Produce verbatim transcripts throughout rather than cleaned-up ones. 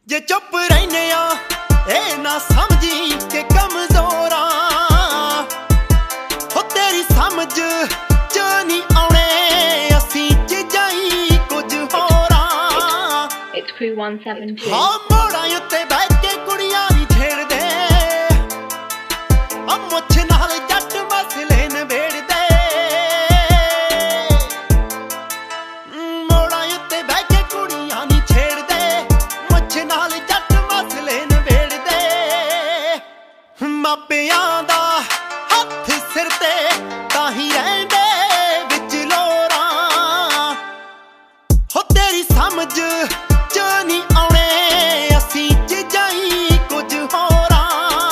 जे चुप रहने ए ना समझी के कमजोरा हो तेरी समझ च नहीं आने असी चीजां ही कुछ होरा। It's Crew one seven two। हाँ मोड़ा उत्ते बैठ के कुड़ियां नहीं छेड़ दे अब मुझ नाल जट मसले नबेड़ दे। मोड़ा उत्ते बैठ के कुड़ियां नहीं छेड़ दे मुझ नाल जट मसले नबेड़ दे। मापियां दा हथ सिर ते ताही रहंदे विच लोरा हो तेरी समझ च नहीं आने असी चीजां ही कुछ होरा।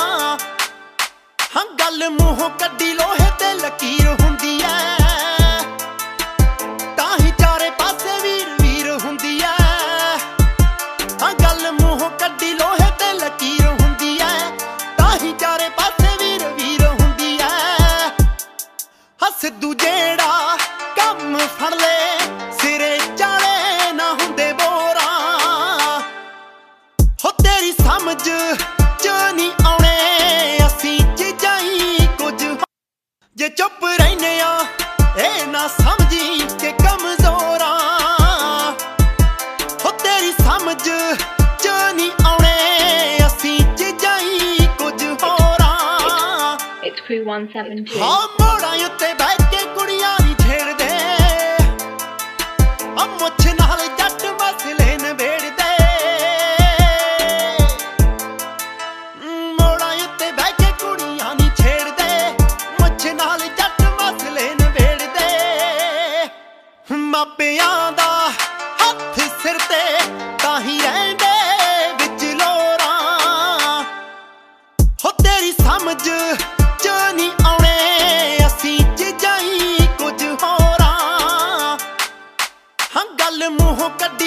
हाँ गल मूंहों कड्डी लोहे ते लकीर हुंदी ऐ ताही चारे पासे वीर वीर हुंदी ऐ। हाँ गल मूंहों कड्डी लोहे ते लकीर हुंदी ऐ ताही चारे पासे वीर वीर हुंदी ऐ। हाँ सिद्धू जेड़ा कम फड़ ले सिरे चाले ना हुंदे बोरा हो तेरी समझ च नहीं आने असी चीजां ही कुछ। जे चुप रहने ए ना समझी के कमजोरा हो तेरी समझ च नहीं आने असी चीजां ही कुछ होरा। It's Crew one seven two। हाँ मोड़ा उत्ते बैठ के कुड़ियां नहीं छेड़ दे अब मुझ नाल जट मसले नबेड़ दे। मोड़ा उत्ते बैठ के कुड़ियां नहीं छेड़ दे मुझ नाल जट मसले नबेड़ दे। मापियां दा हथ सिर ते ताही रहंदे विच लोरा हो तेरी समझ च नहीं आने असी चीजां ही कुछ होरा। हाँ गल मूंहों कड्डी